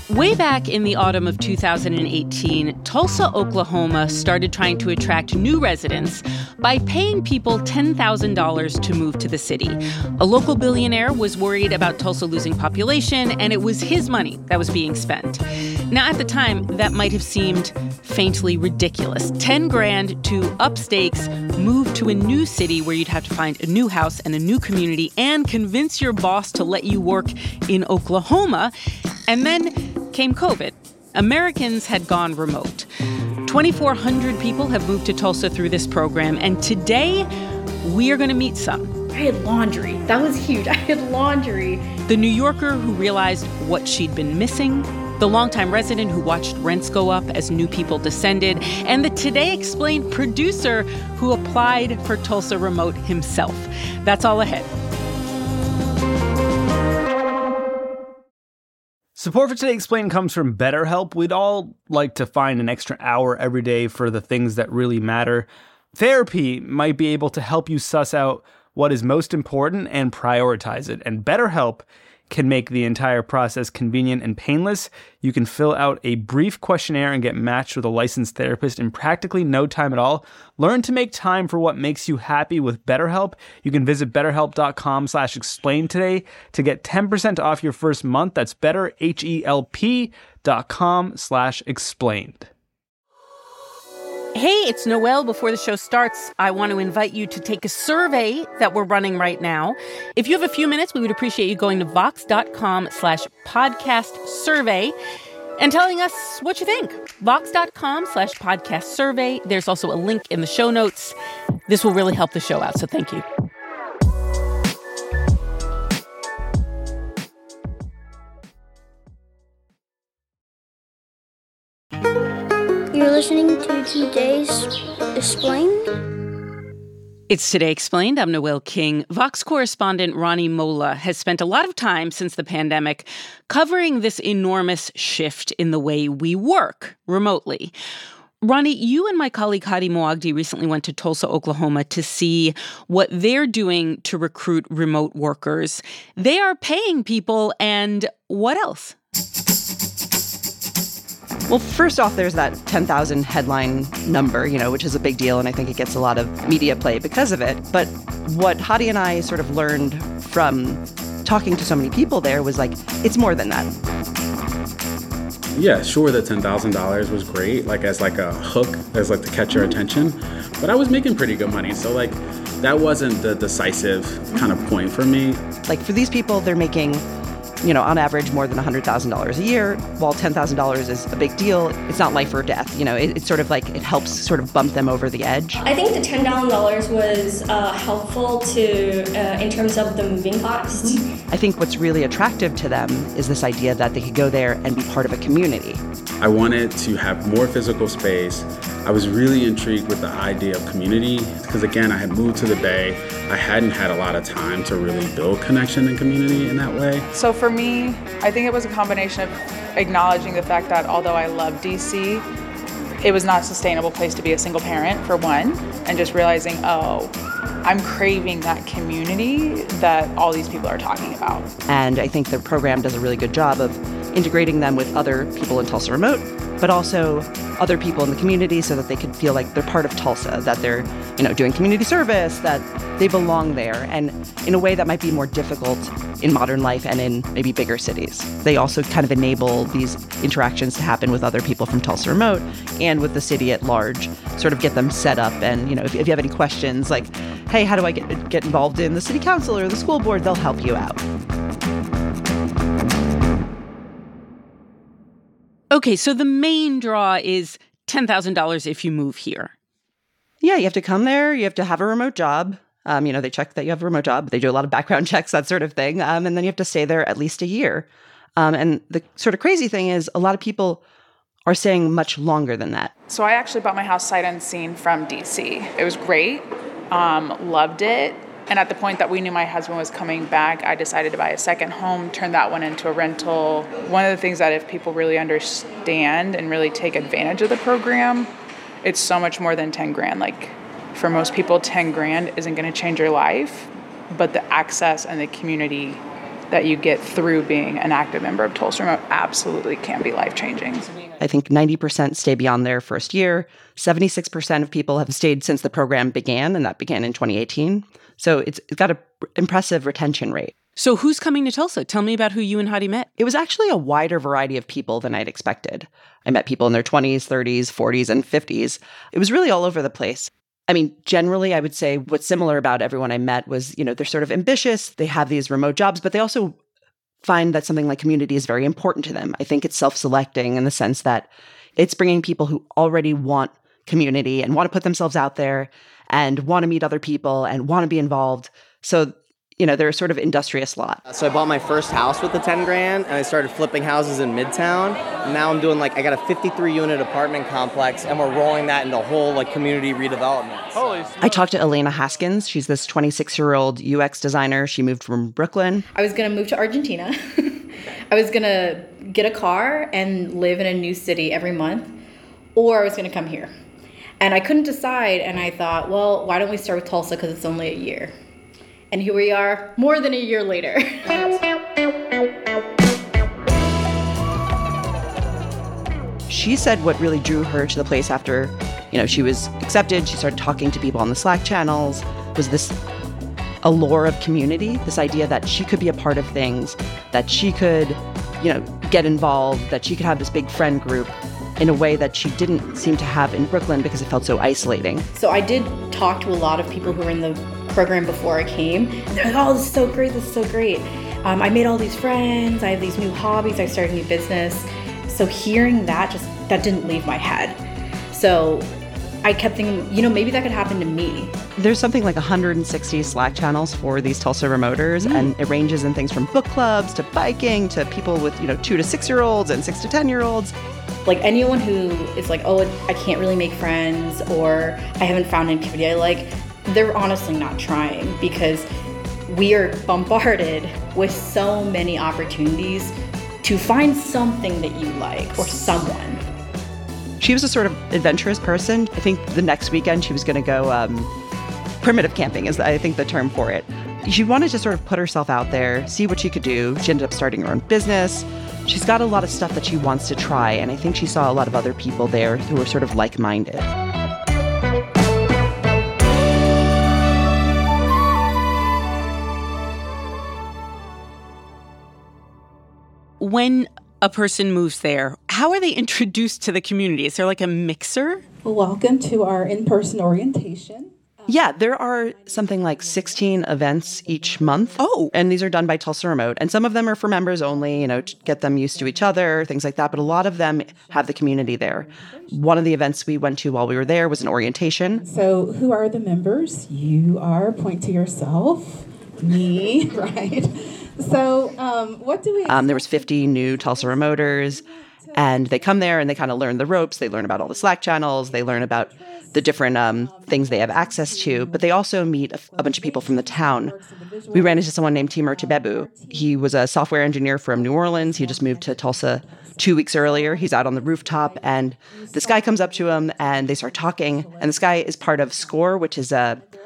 Way back in the autumn of 2018, Tulsa, Oklahoma started trying to attract new residents by paying people $10,000 to move to the city. A local billionaire was worried about Tulsa losing population, and it was his money that was being spent. Now, at the time, that might have seemed faintly ridiculous. $10,000 to up stakes, move to a new city where you'd have to find a new house and a new community and convince your boss to let you work in Oklahoma. And then came COVID. Americans had gone remote. 2,400 people have moved to Tulsa through this program, and today we are going to meet some. I had laundry. That was huge. I had laundry. The New Yorker who realized what she'd been missing, the longtime resident who watched rents go up as new people descended, and the Today Explained producer who applied for Tulsa Remote himself. That's all ahead. Support for Today Explained comes from BetterHelp. We'd all like to find an extra hour every day for the things that really matter. Therapy might be able to help you suss out what is most important and prioritize it. And BetterHelp can make the entire process convenient and painless. You can fill out a brief questionnaire and get matched with a licensed therapist in practically no time at all. Learn to make time for what makes you happy with BetterHelp. You can visit betterhelp.com /explain today to get 10% off your first month. That's betterhelp.com /explained. Hey, it's Noelle. Before the show starts, I want to invite you to take a survey that we're running right now. If you have a few minutes, we would appreciate you going to vox.com /podcast survey and telling us what you think. Vox.com /podcast survey. There's also a link in the show notes. This will really help the show out, so thank you. You're listening to Today's Explained? It's Today Explained. I'm Noelle King. Vox correspondent Ronnie Mola has spent a lot of time since the pandemic covering this enormous shift in the way we work remotely. Ronnie, you and my colleague Hadi Moagdi recently went to Tulsa, Oklahoma to see what they're doing to recruit remote workers. They are paying people, and what else? Well, first off, there's that 10,000 headline number, which is a big deal, and I think it gets a lot of media play because of it. But what Hadi and I sort of learned from talking to so many people there was it's more than that. Yeah, sure, the $10,000 was great, as a hook, as to catch your attention. But I was making pretty good money, so that wasn't the decisive kind of point for me. For these people, they're making on average, more than $100,000 a year. While $10,000 is a big deal, it's not life or death. It's sort of it helps sort of bump them over the edge. I think the $10,000 was helpful in terms of the moving costs. I think what's really attractive to them is this idea that they could go there and be part of a community. I wanted to have more physical space. I was really intrigued with the idea of community because, again, I had moved to the Bay. I hadn't had a lot of time to really build connection and community in that way. So for me, I think it was a combination of acknowledging the fact that although I love DC, it was not a sustainable place to be a single parent, for one, and just realizing, I'm craving that community that all these people are talking about. And I think the program does a really good job of integrating them with other people in Tulsa Remote, but also other people in the community so that they could feel like they're part of Tulsa, that they're, doing community service, that they belong there, and in a way that might be more difficult in modern life and in maybe bigger cities. They also kind of enable these interactions to happen with other people from Tulsa Remote and with the city at large, sort of get them set up. And, if you have any questions hey, how do I get involved in the city council or the school board, they'll help you out. Okay, so the main draw is $10,000 if you move here. Yeah, you have to come there. You have to have a remote job. They check that you have a remote job. They do a lot of background checks, that sort of thing. And then you have to stay there at least a year. And the sort of crazy thing is a lot of people are staying much longer than that. So I actually bought my house sight unseen from DC. It was great. Loved it. And at the point that we knew my husband was coming back, I decided to buy a second home, turn that one into a rental. One of the things that if people really understand and really take advantage of the program, it's so much more than $10,000. For most people, $10,000 isn't going to change your life, but the access and the community that you get through being an active member of Tulsa Remote absolutely can be life-changing. I think 90% stay beyond their first year. 76% of people have stayed since the program began, and that began in 2018. So it's got an impressive retention rate. So who's coming to Tulsa? Tell me about who you and Hadi met. It was actually a wider variety of people than I'd expected. I met people in their 20s, 30s, 40s, and 50s. It was really all over the place. I mean, generally, I would say what's similar about everyone I met was, they're sort of ambitious. They have these remote jobs, but they also find that something like community is very important to them. I think it's self-selecting in the sense that it's bringing people who already want community and want to put themselves out there and want to meet other people and want to be involved. So they're a sort of industrious lot. So I bought my first house with the 10 grand and I started flipping houses in Midtown. And now I'm doing I got a 53-unit apartment complex and we're rolling that into a whole community redevelopment. So. I talked to Elena Haskins. She's this 26-year-old UX designer. She moved from Brooklyn. I was going to move to Argentina. I was going to get a car and live in a new city every month, or I was going to come here. And I couldn't decide, and I thought, well, why don't we start with Tulsa because it's only a year. And here we are, more than a year later. She said what really drew her to the place after, she was accepted, she started talking to people on the Slack channels, was this allure of community, this idea that she could be a part of things, that she could, get involved, that she could have this big friend group in a way that she didn't seem to have in Brooklyn because it felt so isolating. So I did talk to a lot of people who were in the program before I came. And they're like, oh, this is so great, this is so great. I made all these friends, I have these new hobbies, I started a new business. So hearing that, that didn't leave my head. So I kept thinking, maybe that could happen to me. There's something like 160 Slack channels for these Tulsa Remoters, and it ranges in things from book clubs to biking to people with, 2 to 6-year-olds and 6 to 10-year-olds. Like anyone who is like, oh, I can't really make friends, or I haven't found an activity I like, they're honestly not trying, because we are bombarded with so many opportunities to find something that you like or someone. She was a sort of adventurous person. I think the next weekend she was going to go primitive camping is, I think, the term for it. She wanted to sort of put herself out there, see what she could do. She ended up starting her own business. She's got a lot of stuff that she wants to try, and I think she saw a lot of other people there who were sort of like-minded. When a person moves there, how are they introduced to the community? Is there like a mixer? Welcome to our in-person orientation. Yeah, there are something like 16 events each month. Oh. And these are done by Tulsa Remote. And some of them are for members only, to get them used to each other, things like that. But a lot of them have the community there. One of the events we went to while we were there was an orientation. So who are the members? You are, point to yourself. Me, right? So what do we... There was 50 new Tulsa Remoters. And they come there and they kind of learn the ropes. They learn about all the Slack channels. They learn about the different things they have access to. But they also meet a bunch of people from the town. We ran into someone named Timur Tibebu. He was a software engineer from New Orleans. He just moved to Tulsa 2 weeks earlier. He's out on the rooftop. And this guy comes up to him and they start talking. And this guy is part of SCORE, which is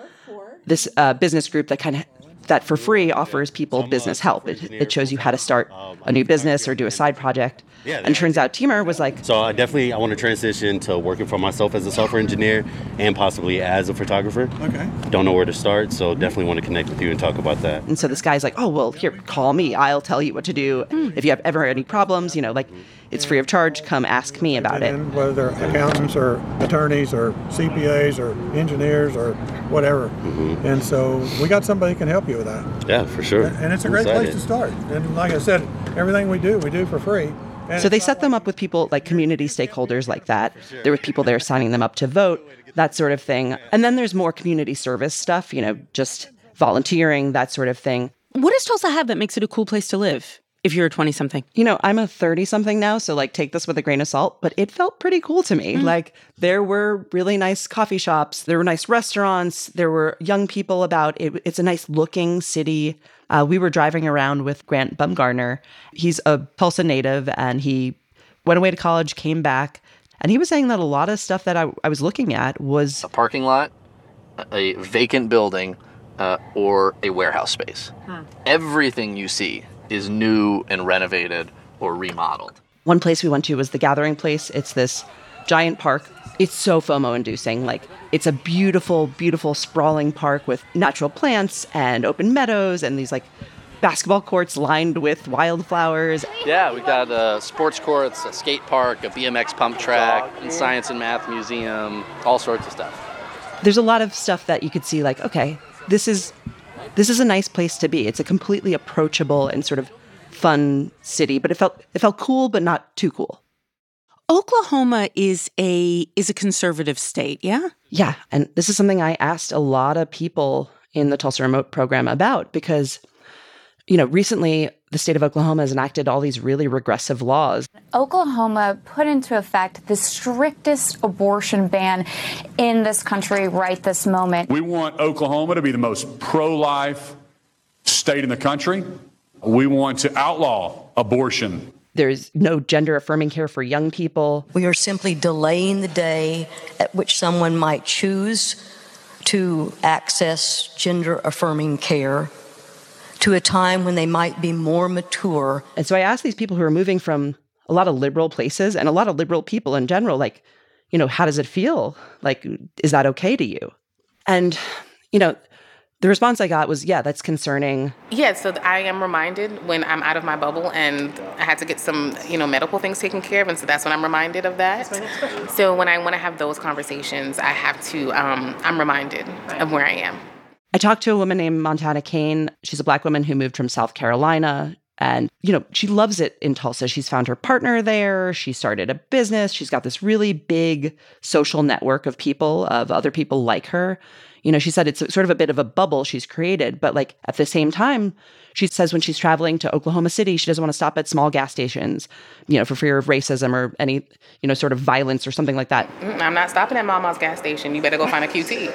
this business group that for free offers people business help. It shows you how to start a new business or do a side project. And it turns out Timur was like... So I want to transition to working for myself as a software engineer and possibly as a photographer. Okay. Don't know where to start, so definitely want to connect with you and talk about that. And so this guy's like, oh, well, here, call me. I'll tell you what to do. If you have ever any problems, it's free of charge. Come ask me about it. And whether they're accountants or attorneys or CPAs or engineers or whatever. Mm-hmm. And so we got somebody who can help you with that. Yeah, for sure. And it's a great place to start. And like I said, everything we do for free. So they set them up with people like community stakeholders like that. There were people there signing them up to vote, that sort of thing. And then there's more community service stuff, just volunteering, that sort of thing. What does Tulsa have that makes it a cool place to live if you're a 20-something? I'm a 30-something now, so take this with a grain of salt, but it felt pretty cool to me. There were really nice coffee shops, there were nice restaurants, there were young people about. It's a nice looking city. We were driving around with Grant Bumgarner. He's a Tulsa native, and he went away to college, came back, and he was saying that a lot of stuff that I was looking at was... a parking lot, a vacant building, or a warehouse space. Everything you see is new and renovated or remodeled. One place we went to was the Gathering Place. It's this giant park. It's so FOMO-inducing. Like, it's a beautiful, beautiful, sprawling park with natural plants and open meadows and these, like, basketball courts lined with wildflowers. Yeah, we've got sports courts, a skate park, a BMX pump track, a science and math museum, all sorts of stuff. There's a lot of stuff that you could see, like, okay, this is a nice place to be. It's a completely approachable and sort of fun city, but it felt cool, but not too cool. Oklahoma is a conservative state, yeah? Yeah, and this is something I asked a lot of people in the Tulsa Remote program about because, recently the state of Oklahoma has enacted all these really regressive laws. Oklahoma put into effect the strictest abortion ban in this country right this moment. We want Oklahoma to be the most pro-life state in the country. We want to outlaw abortion. There's no gender-affirming care for young people. We are simply delaying the day at which someone might choose to access gender-affirming care to a time when they might be more mature. And so I asked these people who are moving from a lot of liberal places and a lot of liberal people in general, like, how does it feel? Like, is that okay to you? And, the response I got was, yeah, that's concerning. Yeah, so I am reminded when I'm out of my bubble and I had to get some, medical things taken care of, and so that's when I'm reminded of that. So when I want to have those conversations, I have to, I'm reminded of where I am. I talked to a woman named Montana Kane. She's a Black woman who moved from South Carolina. And, she loves it in Tulsa. She's found her partner there. She started a business. She's got this really big social network of people, of other people like her. She said it's sort of a bit of a bubble she's created. But, like, at the same time, she says when she's traveling to Oklahoma City, she doesn't want to stop at small gas stations, for fear of racism or any, sort of violence or something like that. I'm not stopping at Mama's gas station. You better go find a QT.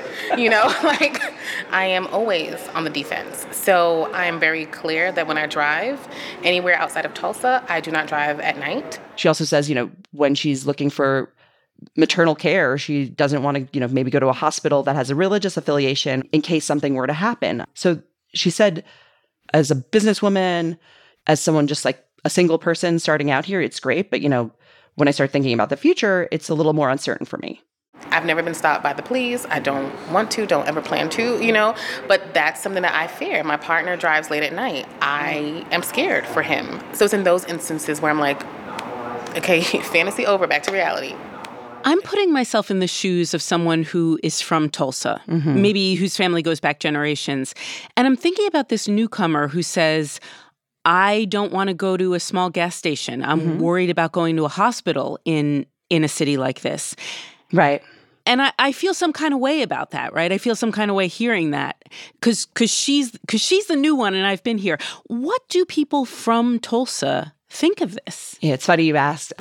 I am always on the defense. So I'm very clear that when I drive anywhere outside of Tulsa, I do not drive at night. She also says, when she's looking for maternal care, she doesn't want to, maybe go to a hospital that has a religious affiliation in case something were to happen. So she said, as a businesswoman, as someone just like a single person starting out here, it's great. But, when I start thinking about the future, it's a little more uncertain for me. I've never been stopped by the police. I don't want to, don't ever plan to, but that's something that I fear. My partner drives late at night. I am scared for him. So it's in those instances where I'm like, okay, fantasy over, back to reality. I'm putting myself in the shoes of someone who is from Tulsa, maybe whose family goes back generations. And I'm thinking about this newcomer who says, I don't want to go to a small gas station. I'm worried about going to a hospital in a city like this. Right. And I feel some kind of way about that, right? I feel some kind of way hearing that because she's the new one and I've been here. What do people from Tulsa think of this? Yeah, it's funny you asked.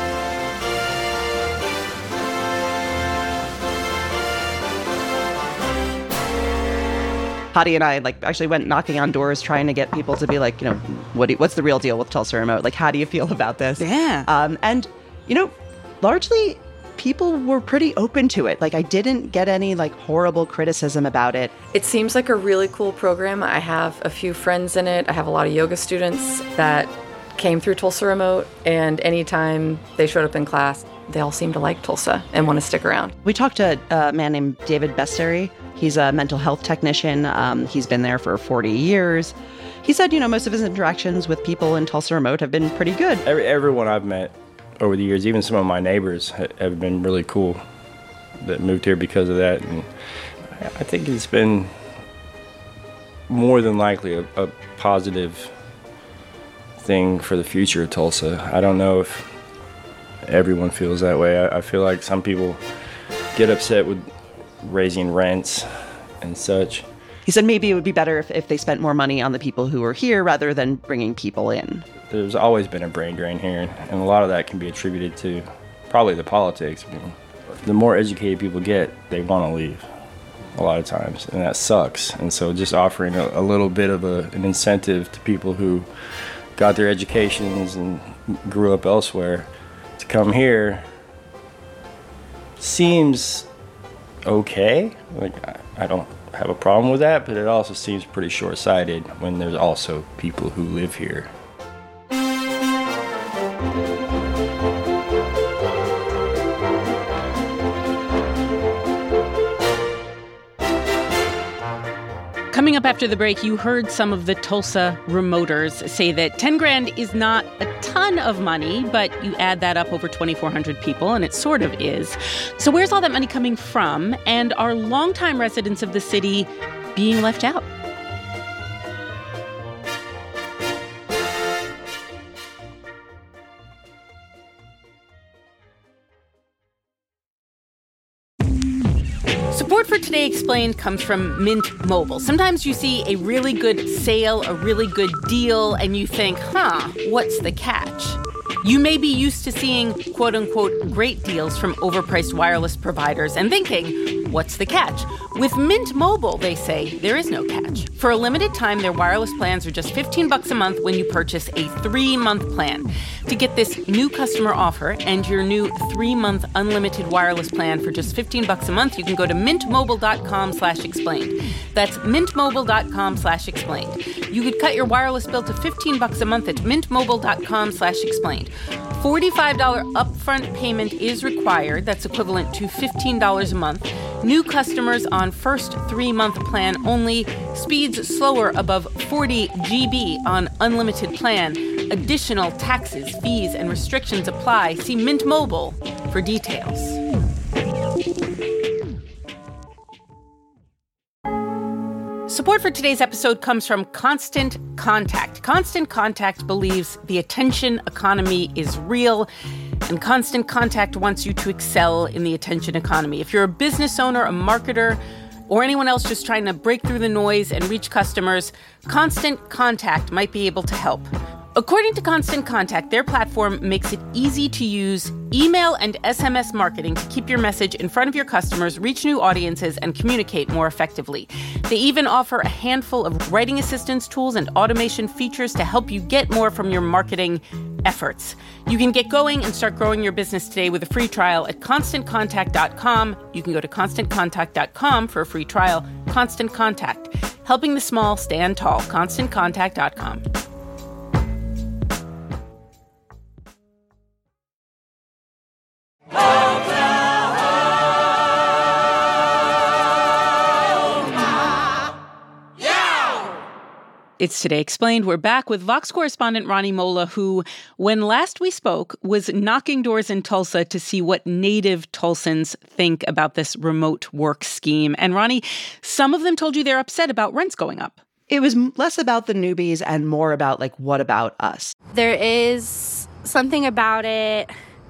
Hadi and I actually went knocking on doors trying to get people to be like, what's the real deal with Tulsa Remote? Like, how do you feel about this? Yeah. And, largely people were pretty open to it. Like, I didn't get any horrible criticism about it. It seems like a really cool program. I have a few friends in it. I have a lot of yoga students that came through Tulsa Remote, and anytime they showed up in class, they all seem to like Tulsa and want to stick around. We talked to a man named David Besseri. He's a mental health technician. He's been there for 40 years. He said, most of his interactions with people in Tulsa Remote have been pretty good. Everyone I've met over the years, even some of my neighbors, have been really cool that moved here because of that. And I think it's been more than likely a positive thing for the future of Tulsa. I don't know if everyone feels that way. I feel like some people get upset with raising rents and such. He said maybe it would be better if they spent more money on the people who are here rather than bringing people in. There's always been a brain drain here, and a lot of that can be attributed to probably the politics. The more educated people get, they want to leave a lot of times, and that sucks. And so just offering a little bit of an incentive to people who got their educations and grew up elsewhere to come here seems okay. I have a problem with that, but it also seems pretty short-sighted when there's also people who live here. Coming up after the break, you heard some of the Tulsa remoters say that 10 grand is not a ton of money, but you add that up over 2,400 people, and it sort of is. So where's all that money coming from? And are longtime residents of the city being left out? Support for Today Explained comes from Mint Mobile. Sometimes you see a really good sale, a really good deal, and you think, what's the catch? You may be used to seeing, quote-unquote, great deals from overpriced wireless providers and thinking, what's the catch? With Mint Mobile, they say, there is no catch. For a limited time, their wireless plans are just $15 a month when you purchase a 3-month plan. To get this new customer offer and your new 3-month unlimited wireless plan for just $15 a month, you can go to mintmobile.com/explained. That's mintmobile.com/explained. You could cut your wireless bill to $15 a month at mintmobile.com/explained. $45 upfront payment is required. That's equivalent to $15 a month. New customers on first 3-month plan only. Speeds slower above 40 GB on unlimited plan. Additional taxes, fees, and restrictions apply. See Mint Mobile for details. Support for today's episode comes from Constant Contact. Constant Contact believes the attention economy is real, and Constant Contact wants you to excel in the attention economy. If you're a business owner, a marketer, or anyone else just trying to break through the noise and reach customers, Constant Contact might be able to help. According to Constant Contact, their platform makes it easy to use email and SMS marketing to keep your message in front of your customers, reach new audiences, and communicate more effectively. They even offer a handful of writing assistance tools and automation features to help you get more from your marketing efforts. You can get going and start growing your business today with a free trial at ConstantContact.com. You can go to ConstantContact.com for a free trial. Constant Contact, helping the small stand tall. ConstantContact.com. It's Today Explained. We're back with Vox correspondent Ronnie Molla, who, when last we spoke, was knocking doors in Tulsa to see what native Tulsans think about this remote work scheme. And Ronnie, some of them told you they're upset about rents going up. It was less about the newbies and more about, what about us? There is something about it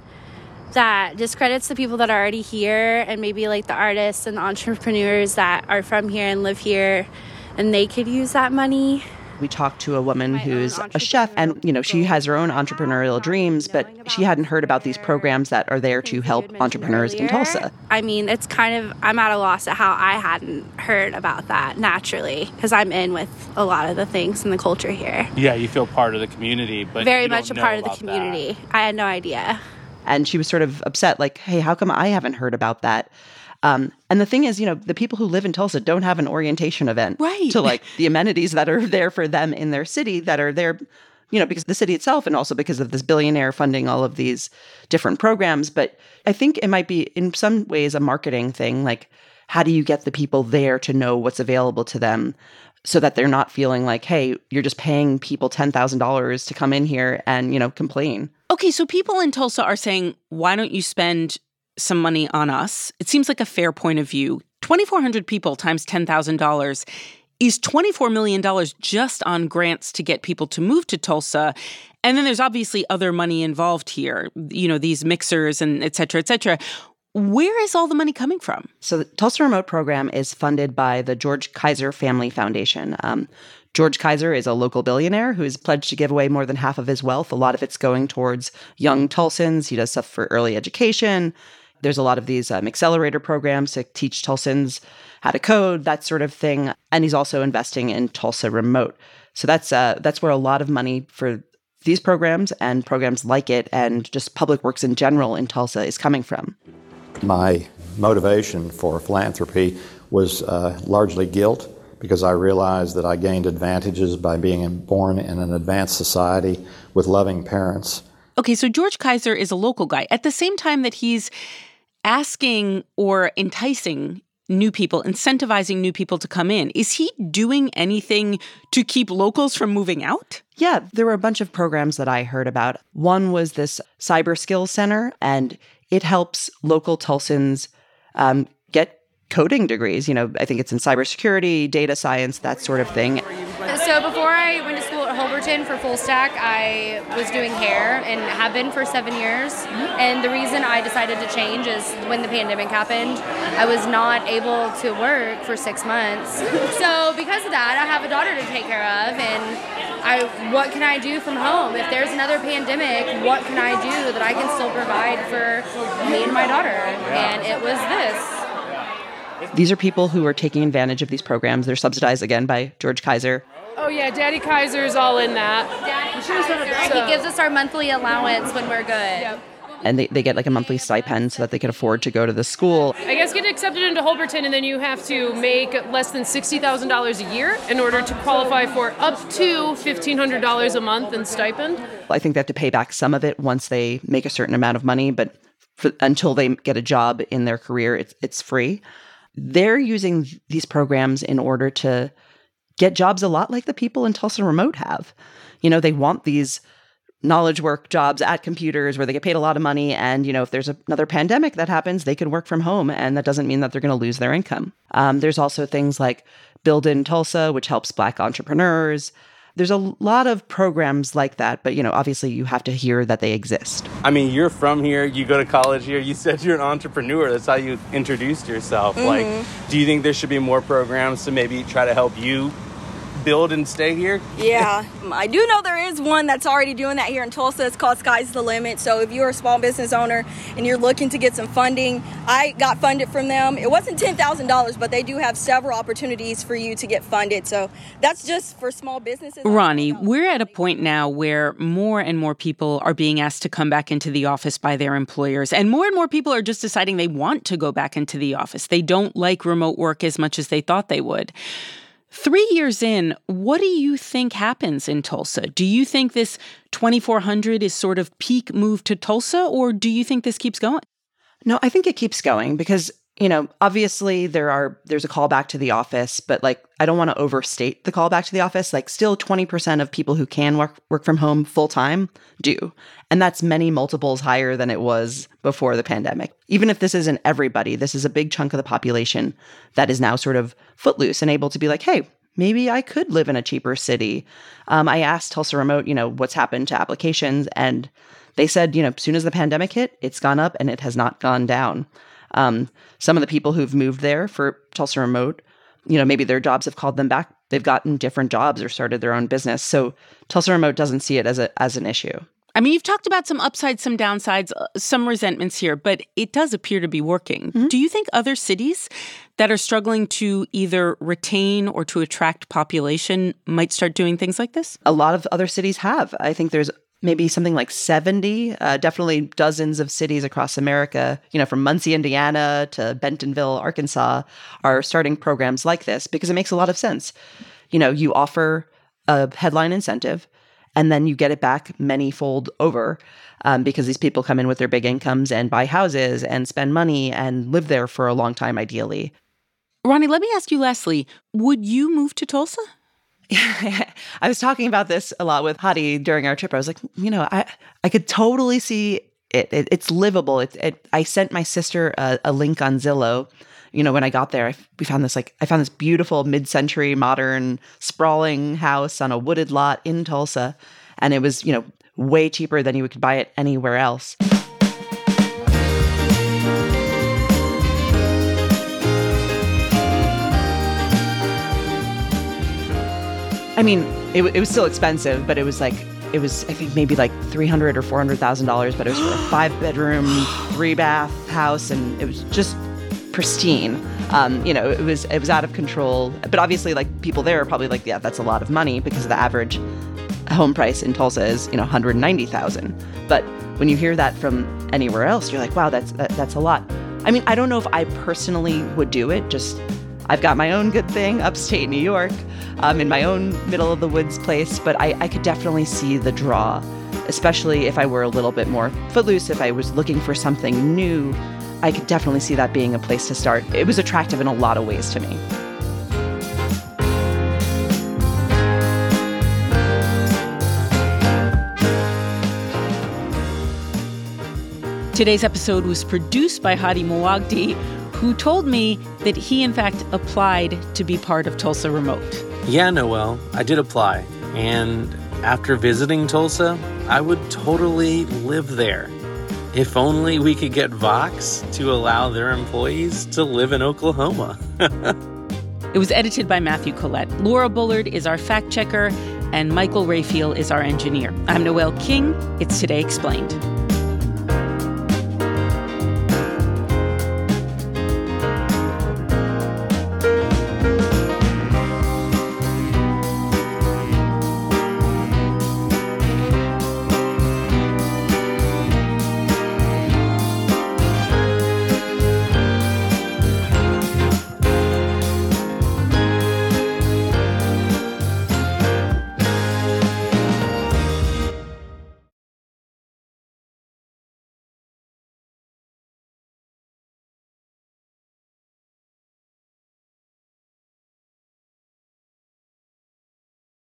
that discredits the people that are already here and maybe, the artists and the entrepreneurs that are from here and live here, and they could use that money. We talked to a woman who's a chef, and, she has her own entrepreneurial dreams, but she hadn't heard about these programs that are there to help entrepreneurs in Tulsa. I mean, it's I'm at a loss at how I hadn't heard about that naturally, because I'm in with a lot of the things in the culture here. Yeah, you feel part of the community, but very much a part of the community. That. I had no idea. And she was sort of upset, hey, how come I haven't heard about that? And the thing is, the people who live in Tulsa don't have an orientation event to the amenities that are there for them in their city that are there, because of the city itself and also because of this billionaire funding all of these different programs. But I think it might be in some ways a marketing thing. How do you get the people there to know what's available to them so that they're not feeling hey, you're just paying people $10,000 to come in here and, complain. Okay, so people in Tulsa are saying, why don't you spend some money on us? It seems like a fair point of view. 2,400 people times $10,000 is $24 million just on grants to get people to move to Tulsa. And then there's obviously other money involved here, these mixers and et cetera, et cetera. Where is all the money coming from? So the Tulsa Remote Program is funded by the George Kaiser Family Foundation. George Kaiser is a local billionaire who has pledged to give away more than half of his wealth. A lot of it's going towards young Tulsans. He does stuff for early education. There's a lot of these accelerator programs to teach Tulsans how to code, that sort of thing. And he's also investing in Tulsa Remote. So that's where a lot of money for these programs and programs like it and just public works in general in Tulsa is coming from. My motivation for philanthropy was largely guilt, because I realized that I gained advantages by being born in an advanced society with loving parents. Okay, so George Kaiser is a local guy. At the same time that he's asking or enticing new people, incentivizing new people to come in, is he doing anything to keep locals from moving out? Yeah, there were a bunch of programs that I heard about. One was this Cyber Skills Center, and it helps local Tulsans get coding degrees. I think it's in cybersecurity, data science, that sort of thing. So before I went to school at Holberton for full stack, I was doing hair and have been for 7 years. And the reason I decided to change is when the pandemic happened, I was not able to work for 6 months. So because of that, I have a daughter to take care of, and what can I do from home? If there's another pandemic, what can I do that I can still provide for me and my daughter? And it was this. These are people who are taking advantage of these programs. They're subsidized, again, by George Kaiser. Oh, yeah, Daddy Kaiser's all in that. He gives us our monthly allowance when we're good. Yep. And they get like a monthly stipend so that they can afford to go to the school. I guess get accepted into Holberton, and then you have to make less than $60,000 a year in order to qualify for up to $1,500 a month in stipend. I think they have to pay back some of it once they make a certain amount of money, but until they get a job in their career, it's free. They're using these programs in order to get jobs a lot like the people in Tulsa Remote have. They want these knowledge work jobs at computers where they get paid a lot of money. And, if there's another pandemic that happens, they can work from home. And that doesn't mean that they're going to lose their income. There's also things like Build in Tulsa, which helps Black entrepreneurs. There's a lot of programs like that, but, obviously you have to hear that they exist. I mean, you're from here, you go to college here, you said you're an entrepreneur. That's how you introduced yourself. Mm-hmm. Do you think there should be more programs to maybe try to help you build and stay here? Yeah, I do know there is one that's already doing that here in Tulsa. It's called Sky's the Limit. So if you're a small business owner and you're looking to get some funding, I got funded from them. It wasn't $10,000, but they do have several opportunities for you to get funded. So that's just for small businesses. Ronnie, we're at a point now where more and more people are being asked to come back into the office by their employers. And more people are just deciding they want to go back into the office. They don't like remote work as much as they thought they would. 3 years in, what do you think happens in Tulsa? Do you think this 2,400 is sort of peak move to Tulsa, or do you think this keeps going? No, I think it keeps going because, obviously there's a call back to the office, but I don't want to overstate the call back to the office. Still 20% of people who can work from home full time do. And that's many multiples higher than it was before the pandemic. Even if this isn't everybody, this is a big chunk of the population that is now sort of footloose and able to be like, hey, maybe I could live in a cheaper city. I asked Tulsa Remote, what's happened to applications, and they said, as soon as the pandemic hit, it's gone up and it has not gone down. Some of the people who've moved there for Tulsa Remote, maybe their jobs have called them back. They've gotten different jobs or started their own business. So Tulsa Remote doesn't see it as an issue. I mean, you've talked about some upsides, some downsides, some resentments here, but it does appear to be working. Mm-hmm. Do you think other cities that are struggling to either retain or to attract population might start doing things like this? A lot of other cities have. I think there's maybe something like 70, definitely dozens of cities across America, from Muncie, Indiana to Bentonville, Arkansas, are starting programs like this because it makes a lot of sense. You offer a headline incentive, and then you get it back many-fold over because these people come in with their big incomes and buy houses and spend money and live there for a long time, ideally. Ronnie, let me ask you lastly, would you move to Tulsa? I was talking about this a lot with Hadi during our trip. I was like, I could totally see it. It's livable. I sent my sister a link on Zillow. When I got there, I found this beautiful mid-century modern sprawling house on a wooded lot in Tulsa. And it was, way cheaper than you could buy it anywhere else. I mean, it was still expensive, but it was I think maybe $300,000 or $400,000, but it was for a 5-bedroom, 3-bath house, and it was just pristine. It was out of control. But obviously, people there are probably yeah, that's a lot of money because the average home price in Tulsa is $190,000. But when you hear that from anywhere else, you're like, wow, that's a lot. I mean, I don't know if I personally would do it. Just I've got my own good thing, upstate New York, in my own middle of the woods place, but I could definitely see the draw, especially if I were a little bit more footloose, if I was looking for something new. I could definitely see that being a place to start. It was attractive in a lot of ways to me. Today's episode was produced by Hadi Mawagdi, who told me that he, in fact, applied to be part of Tulsa Remote. Yeah, Noelle, I did apply. And after visiting Tulsa, I would totally live there. If only we could get Vox to allow their employees to live in Oklahoma. It was edited by Matthew Collette. Laura Bullard is our fact checker, and Michael Rayfield is our engineer. I'm Noelle King. It's Today Explained.